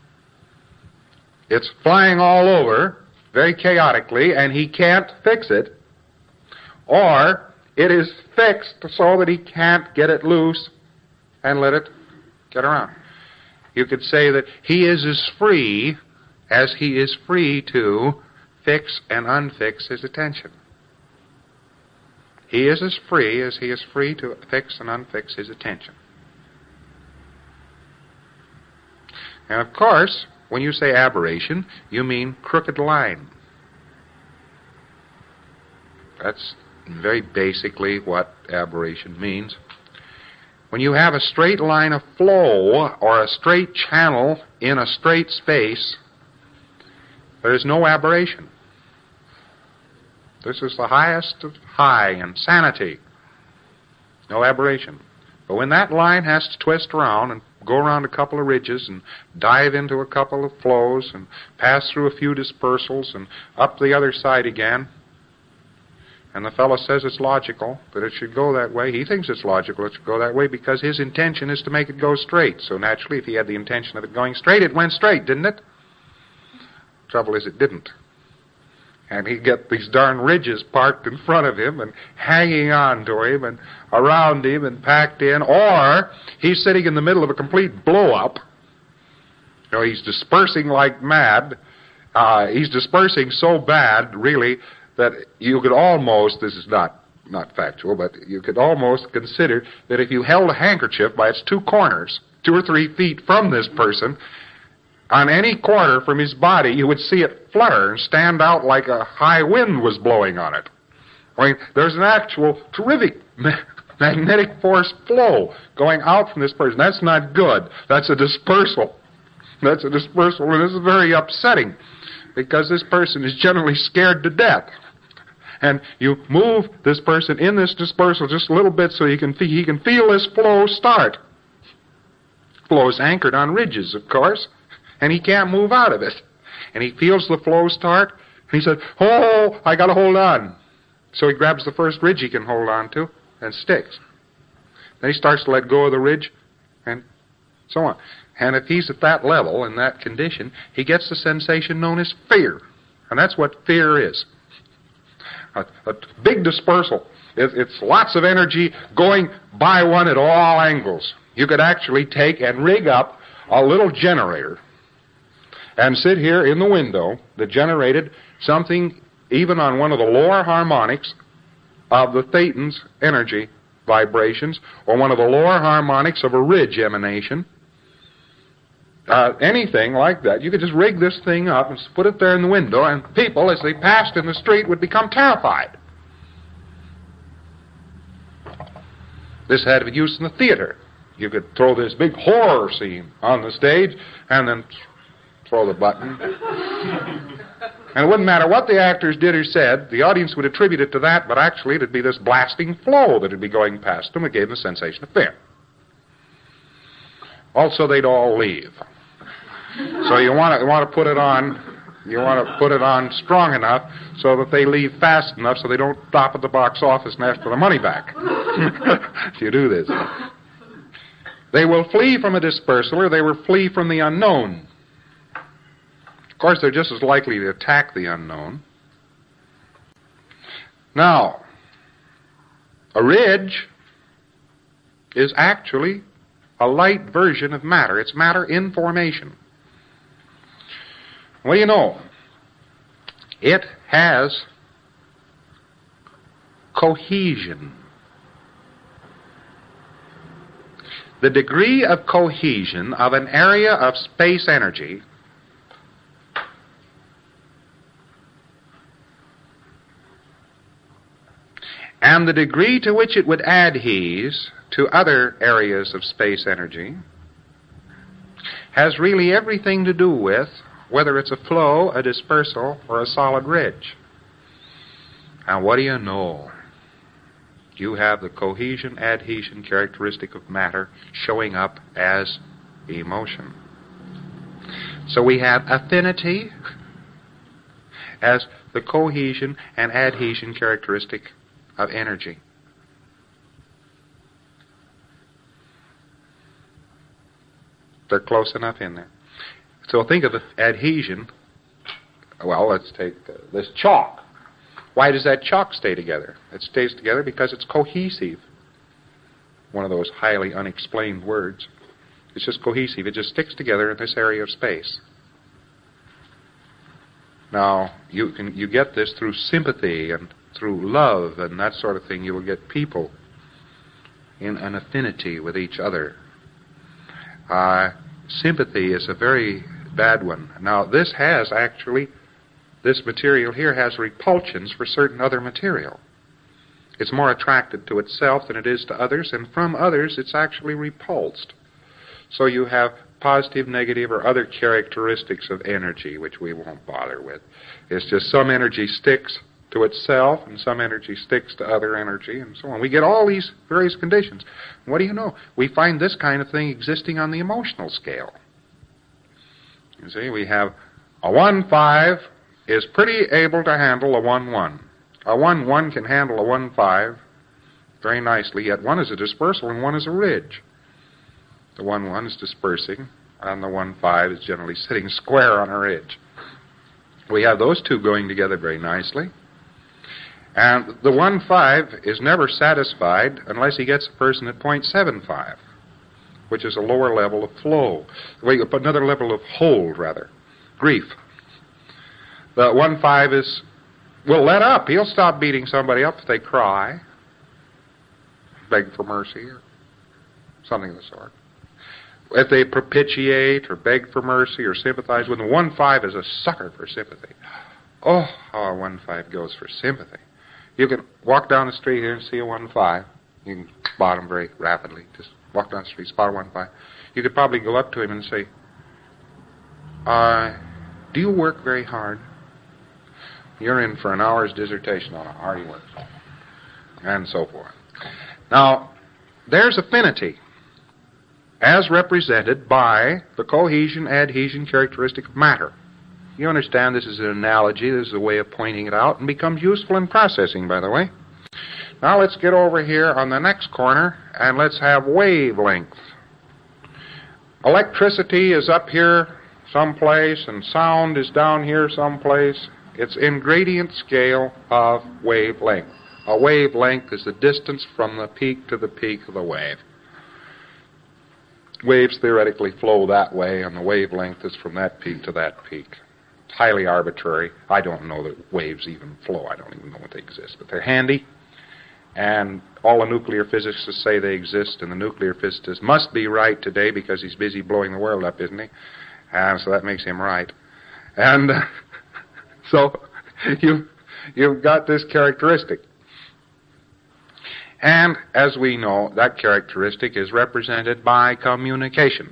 It's flying all over very chaotically and he can't fix it, or It is fixed so that he can't get it loose and let it get around. You could say that he is as free as he is free to fix and unfix his attention. He is as free as he is free to fix and unfix his attention. And of course, when you say aberration, you mean crooked line. That's very basically what aberration means. When you have a straight line of flow or a straight channel in a straight space, there is no aberration. This is the highest of high in sanity. No aberration. But when that line has to twist around and go around a couple of ridges and dive into a couple of flows and pass through a few dispersals and up the other side again, and the fellow says it's logical that it should go that way. He thinks it's logical it should go that way because his intention is to make it go straight. So naturally, if he had the intention of it going straight, it went straight, didn't it? Trouble is, it didn't. And he'd get these darn ridges parked in front of him and hanging on to him and around him and packed in. Or he's sitting in the middle of a complete blow-up. You know, he's dispersing like mad. He's dispersing so bad, really, that you could almost, this is not factual, but you could almost consider that if you held a handkerchief by its two corners, 2 or 3 feet from this person, on any corner from his body, you would see it flutter and stand out like a high wind was blowing on it. I mean, there's an actual terrific magnetic force flow going out from this person. That's not good. That's a dispersal. That's a dispersal, and this is very upsetting because this person is generally scared to death. And you move this person in this dispersal just a little bit so he can feel this flow start. Flow is anchored on ridges, of course, and he can't move out of it. And he feels the flow start, and he says, "Oh, I got to hold on." So he grabs the first ridge he can hold on to and sticks. Then he starts to let go of the ridge, and so on. And if he's at that level, in that condition, he gets the sensation known as fear. And that's what fear is. A big dispersal. It's lots of energy going by one at all angles. You could actually take and rig up a little generator and sit here in the window that generated something even on one of the lower harmonics of the Thetans energy vibrations, or one of the lower harmonics of a ridge emanation. Anything like that. You could just rig this thing up and put it there in the window, and people, as they passed in the street, would become terrified. This had use in the theater. You could throw this big horror scene on the stage, and then throw the button. And it wouldn't matter what the actors did or said, the audience would attribute it to that, but actually it would be this blasting flow that would be going past them that gave them the sensation of fear. Also, they'd all leave. So you want to put it on. You want to put it on strong enough so that they leave fast enough so they don't stop at the box office and ask for the money back. If you do this, they will flee from a dispersal, or they will flee from the unknown. Of course, they're just as likely to attack the unknown. Now, a ridge is actually a light version of matter. It's matter in formation. What do you know? It has cohesion. The degree of cohesion of an area of space energy and the degree to which it would adhere to other areas of space energy has really everything to do with whether it's a flow, a dispersal, or a solid ridge. And what do you know? You have the cohesion-adhesion characteristic of matter showing up as emotion. So we have affinity as the cohesion and adhesion characteristic of energy. They're close enough in there. So think of adhesion. Well, let's take this chalk. Why does that chalk stay together? It stays together because it's cohesive. One of those highly unexplained words. It's just cohesive. It just sticks together in this area of space. Now, you get this through sympathy and through love and that sort of thing. You will get people in an affinity with each other. Sympathy is a very bad one. Now, this material here has repulsions for certain other material. It's more attracted to itself than it is to others, and from others it's actually repulsed. So you have positive, negative, or other characteristics of energy, which we won't bother with. It's just some energy sticks to itself, and some energy sticks to other energy, and so on. We get all these various conditions. What do you know? We find this kind of thing existing on the emotional scale. You see, we have a 1-5 is pretty able to handle a 1-1. A 1-1 can handle a 1-5 very nicely, yet one is a dispersal and one is a ridge. The 1-1 is dispersing, and the 1-5 is generally sitting square on a ridge. We have those two going together very nicely. And the 1-5 is never satisfied unless he gets a person at 0.75, which is a lower level of flow. Another level of hold, rather. Grief. The 1-5 will let up. He'll stop beating somebody up if they cry, beg for mercy, or something of the sort. If they propitiate or beg for mercy or sympathize with them, 1-5 is a sucker for sympathy. Oh, how a 1-5 goes for sympathy. You can walk down the street here and see a 1-5. You can spot him very rapidly. Just walk down the street, spot a 1-5. You could probably go up to him and say, do you work very hard? You're in for an hour's dissertation on how hard he works. And so forth. Now, there's affinity as represented by the cohesion-adhesion characteristic of matter. You understand this is an analogy, this is a way of pointing it out, and becomes useful in processing, by the way. Now let's get over here on the next corner, and let's have wavelength. Electricity is up here someplace, and sound is down here someplace. It's in gradient scale of wavelength. A wavelength is the distance from the peak to the peak of the wave. Waves theoretically flow that way, and the wavelength is from that peak to that peak. It's highly arbitrary. I don't know that waves even flow. I don't even know that they exist, but they're handy. And all the nuclear physicists say they exist, and the nuclear physicist must be right today because he's busy blowing the world up, isn't he? And so that makes him right. And so you've got this characteristic. And as we know, that characteristic is represented by communication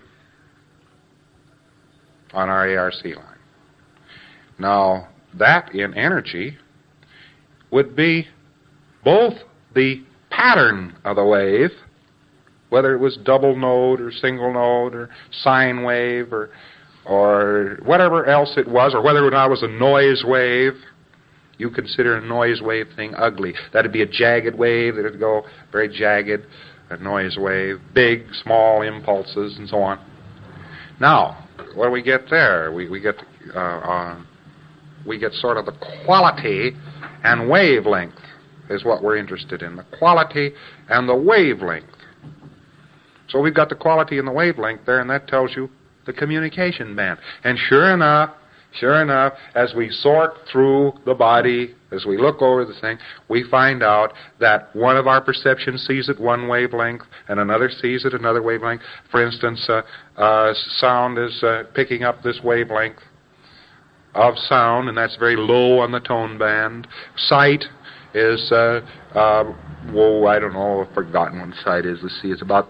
on our ARC line. Now, that in energy would be both the pattern of the wave, whether it was double node or single node or sine wave or whatever else it was, or whether or not it was a noise wave. You consider a noise wave thing ugly. That'd be a jagged wave that would go very jagged, a noise wave, big, small impulses, and so on. Now, what do we get there? We get sort of the quality and wavelength is what we're interested in. The quality and the wavelength. So we've got the quality and the wavelength there, and that tells you the communication band. And sure enough, as we sort through the body, as we look over the thing, we find out that one of our perceptions sees it one wavelength and another sees it another wavelength. For instance, sound is picking up this wavelength of sound, and that's very low on the tone band. Sight is, I don't know, I've forgotten what sight is. Let's see, it's about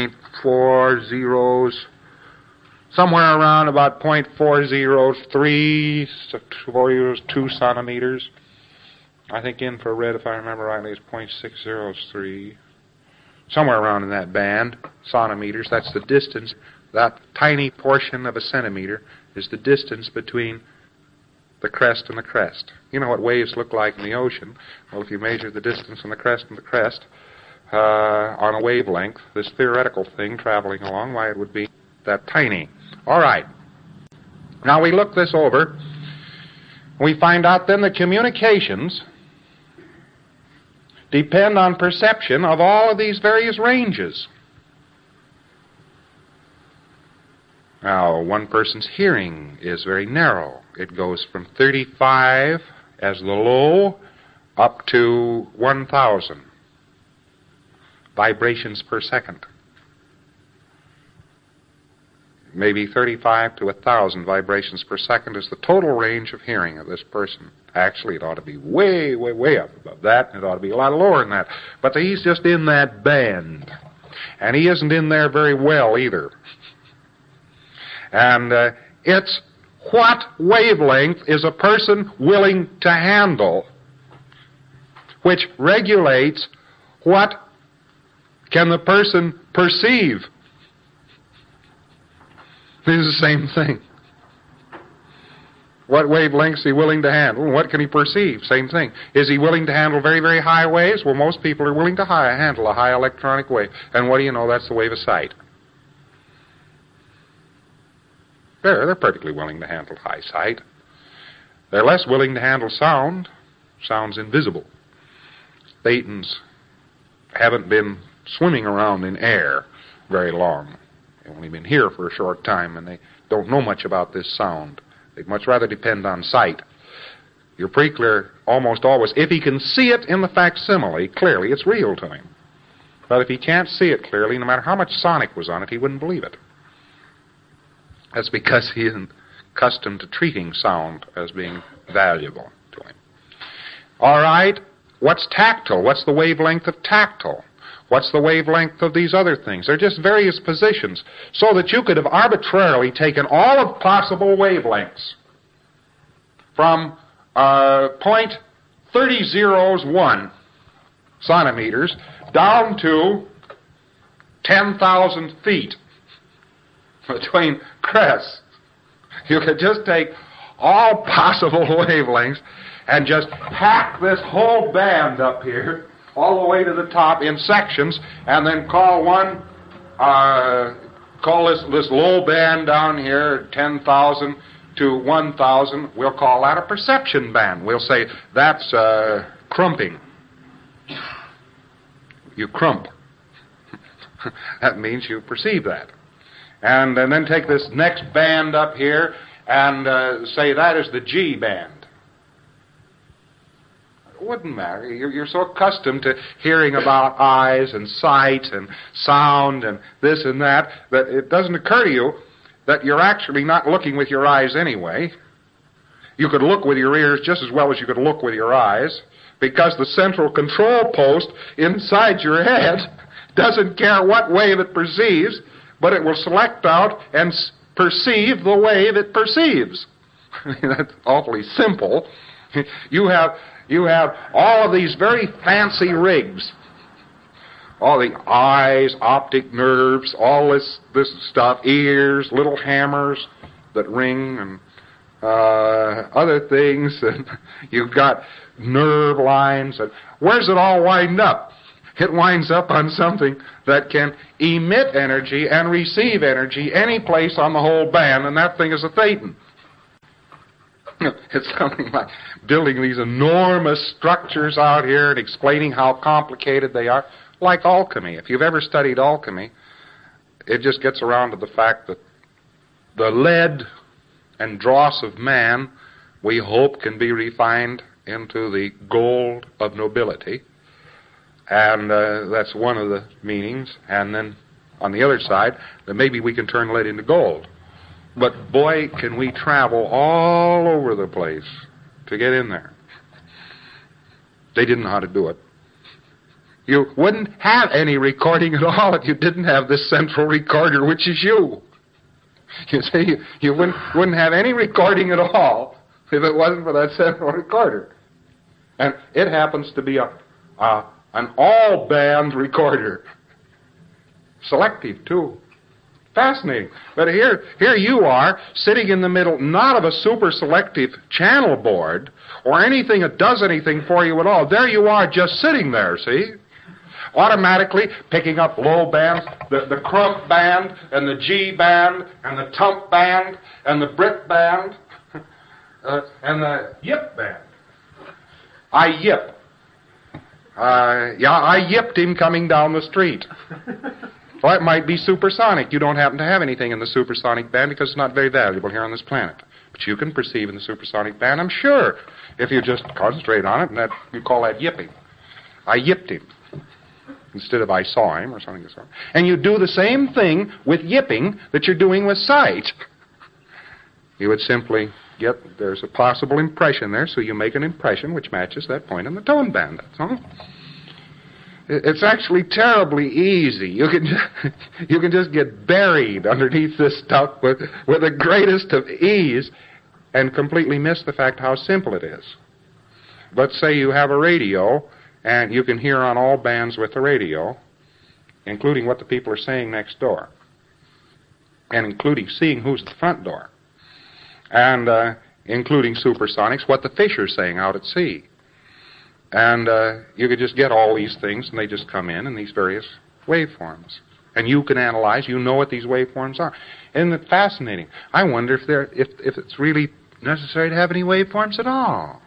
0.40, somewhere around about 0.403, 2 centimeters. I think infrared, if I remember rightly, is 0.603. Somewhere around in that band, centimeters. That's the distance. That tiny portion of a centimeter is the distance between the crest and the crest. You know what waves look like in the ocean. Well, if you measure the distance from the crest and the crest on a wavelength, this theoretical thing traveling along, why, it would be that tiny. All right. Now we look this over. We find out then the communications depend on perception of all of these various ranges. Now, one person's hearing is very narrow. It goes from 35 as the low up to 1,000 vibrations per second. Maybe 35 to 1,000 vibrations per second is the total range of hearing of this person. Actually, it ought to be way, way, way up above that. It ought to be a lot lower than that. But he's just in that band. And he isn't in there very well either. And it's what wavelength is a person willing to handle, which regulates what can the person perceive. This is the same thing. What wavelengths is he willing to handle, and what can he perceive? Same thing. Is he willing to handle very, very high waves? Well, most people are willing to handle a high electronic wave. And what do you know? That's the wave of sight. They're perfectly willing to handle high sight. They're less willing to handle sound. Sound's invisible. Thetans haven't been swimming around in air very long. They've only been here for a short time, and they don't know much about this sound. They'd much rather depend on sight. Your pre-clear almost always, if he can see it in the facsimile clearly, it's real to him. But if he can't see it clearly, no matter how much sonic was on it, he wouldn't believe it. That's because he isn't accustomed to treating sound as being valuable to him. All right, what's tactile? What's the wavelength of tactile? What's the wavelength of these other things? They're just various positions, so that you could have arbitrarily taken all of possible wavelengths from point 3001 centimeters down to 10,000 feet between crests. You could just take all possible wavelengths and just hack this whole band up here all the way to the top in sections, and then call this low band down here, 10,000 to 1,000, we'll call that a perception band. We'll say that's crumping. You crump. That means you perceive that. And then take this next band up here and say that is the G band. It wouldn't matter. You're so accustomed to hearing about eyes and sight and sound and this and that it doesn't occur to you that you're actually not looking with your eyes anyway. You could look with your ears just as well as you could look with your eyes, because the central control post inside your head doesn't care what wave it perceives, but it will select out and perceive the wave it perceives. That's awfully simple. You have all of these very fancy rigs. All the eyes, optic nerves, all this stuff, ears, little hammers that ring, and other things. And you've got nerve lines. And where's it all wind up? It winds up on something that can emit energy and receive energy any place on the whole band, and that thing is a thetan. It's something like building these enormous structures out here and explaining how complicated they are, like alchemy. If you've ever studied alchemy, it just gets around to the fact that the lead and dross of man, we hope, can be refined into the gold of nobility. And that's one of the meanings. And then on the other side, that maybe we can turn lead into gold. But boy, can we travel all over the place to get in there. They didn't know how to do it. You wouldn't have any recording at all if you didn't have this central recorder, which is you. You see, you wouldn't have any recording at all if it wasn't for that central recorder. And it happens to be an all-band recorder. Selective, too. Fascinating. But here you are, sitting in the middle, not of a super selective channel board or anything that does anything for you at all. There you are, just sitting there, see? Automatically picking up low bands, the crump band, and the G band, and the tump band, and the Brit band, and the yip band. I yip. Yeah, I yipped him coming down the street. Well, it might be supersonic. You don't happen to have anything in the supersonic band because it's not very valuable here on this planet. But you can perceive in the supersonic band, I'm sure, if you just concentrate on it, and that you call that yipping. I yipped him instead of I saw him or something. And you do the same thing with yipping that you're doing with sight. You would simply there's a possible impression there, so you make an impression which matches that point in the tone band. That's all. It's actually terribly easy. You can just get buried underneath this stuff with the greatest of ease and completely miss the fact how simple it is. Let's say you have a radio, and you can hear on all bands with the radio, including what the people are saying next door, and including seeing who's at the front door, and including supersonics, what the fish are saying out at sea. And you could just get all these things, and they just come in these various waveforms. And you can analyze, you know what these waveforms are. Isn't it fascinating? I wonder if it's really necessary to have any waveforms at all.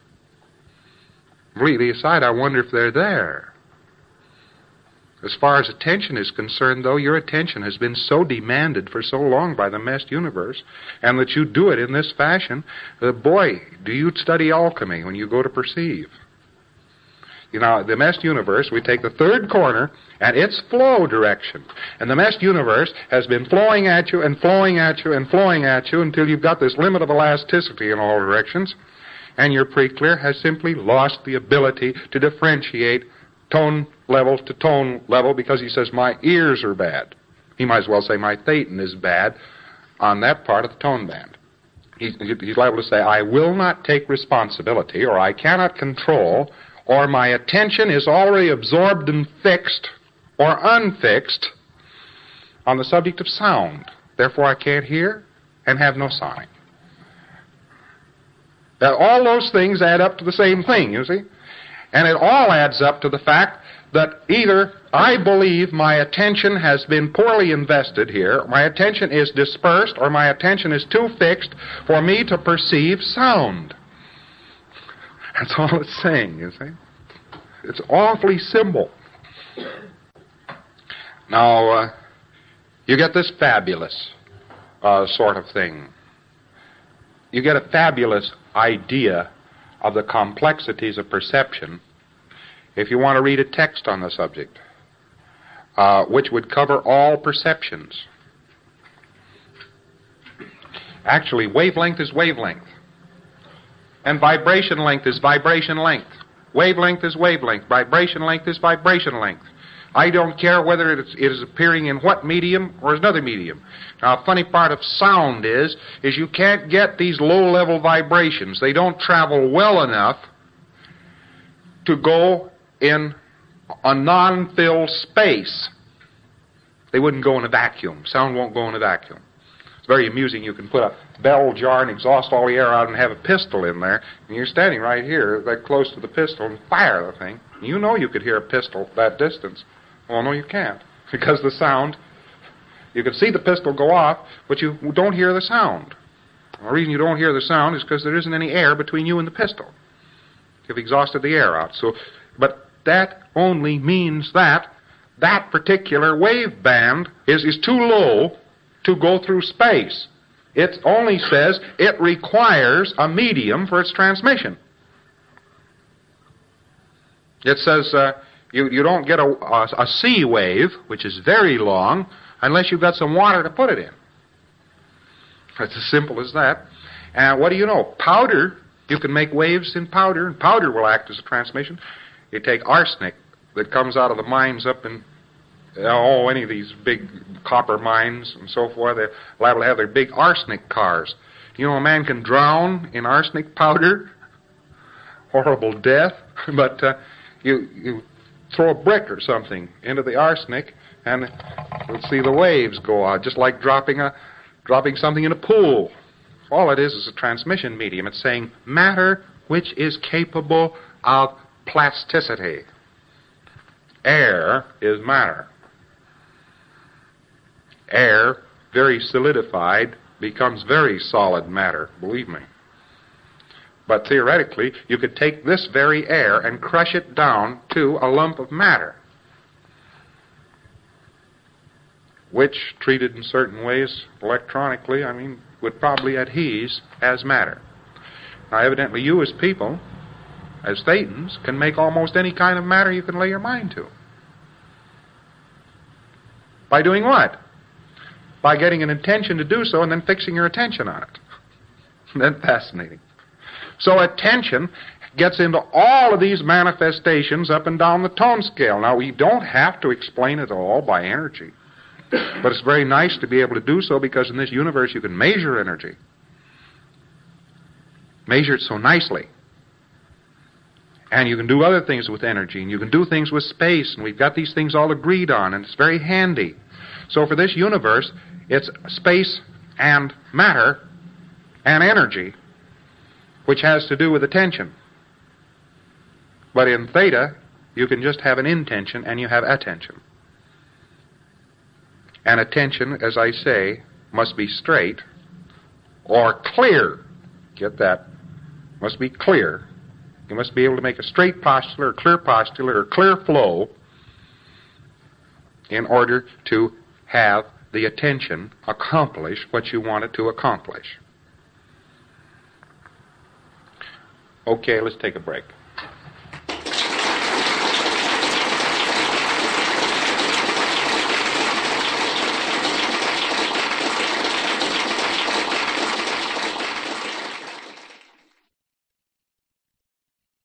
Really aside, I wonder if they're there. As far as attention is concerned, though, your attention has been so demanded for so long by the massed universe, and that you do it in this fashion, boy, do you study alchemy when you go to perceive. You know, the massed universe, we take the third corner and its flow direction. And the massed universe has been flowing at you and flowing at you and flowing at you until you've got this limit of elasticity in all directions. And your preclear has simply lost the ability to differentiate tone level to tone level because he says, my ears are bad. He might as well say my thetan is bad on that part of the tone band. He's liable to say, I will not take responsibility, or I cannot control, or my attention is already absorbed and fixed or unfixed on the subject of sound. Therefore, I can't hear and have no sonic. Now, all those things add up to the same thing, you see. And it all adds up to the fact that either I believe my attention has been poorly invested here, my attention is dispersed, or my attention is too fixed for me to perceive sound. That's all it's saying, you see. It's awfully simple. Now, you get this fabulous sort of thing. You get a fabulous idea of the complexities of perception if you want to read a text on the subject, which would cover all perceptions. Actually, wavelength is wavelength. And vibration length is vibration length. Wavelength is wavelength. Vibration length is vibration length. I don't care whether it is appearing in what medium or another medium. Now, a funny part of sound is you can't get these low-level vibrations. They don't travel well enough to go in a non-filled space. They wouldn't go in a vacuum. Sound won't go in a vacuum. It's very amusing. You can put a bell jar and exhaust all the air out and have a pistol in there, and you're standing right here, that close to the pistol, and fire the thing. You know you could hear a pistol that distance. Well, no, you can't, because the sound, you can see the pistol go off, but you don't hear the sound. The reason you don't hear the sound is because there isn't any air between you and the pistol. You've exhausted the air out. So, but that only means that particular wave band is too low to go through space. It only says it requires a medium for its transmission. It says you don't get a sea wave, which is very long, unless you've got some water to put it in. It's as simple as that. And what do you know? Powder, you can make waves in powder, and powder will act as a transmission. You take arsenic that comes out of the mines up in any of these big copper mines and so forth. They're liable to have their big arsenic cars. You know, a man can drown in arsenic powder. Horrible death. But you throw a brick or something into the arsenic, and you'll see the waves go out, just like dropping something in a pool. All it is a transmission medium. It's saying matter which is capable of plasticity. Air is matter. Air, very solidified, becomes very solid matter, believe me. But theoretically, you could take this very air and crush it down to a lump of matter, which, treated in certain ways electronically, would probably adhese as matter. Now, evidently, you as people, as Thetans, can make almost any kind of matter you can lay your mind to. By doing what? By getting an intention to do so and then fixing your attention on it. That's fascinating. So attention gets into all of these manifestations up and down the tone scale. Now, we don't have to explain it all by energy. But it's very nice to be able to do so, because in this universe you can measure energy. Measure it so nicely. And you can do other things with energy, and you can do things with space, and we've got these things all agreed on, and it's very handy. So for this universe, it's space and matter and energy, which has to do with attention. But in theta, you can just have an intention and you have attention. And attention, as I say, must be straight or clear. Get that? Must be clear. You must be able to make a straight postulate or clear postulate or clear flow in order to have the attention accomplish what you want it to accomplish. Okay, let's take a break.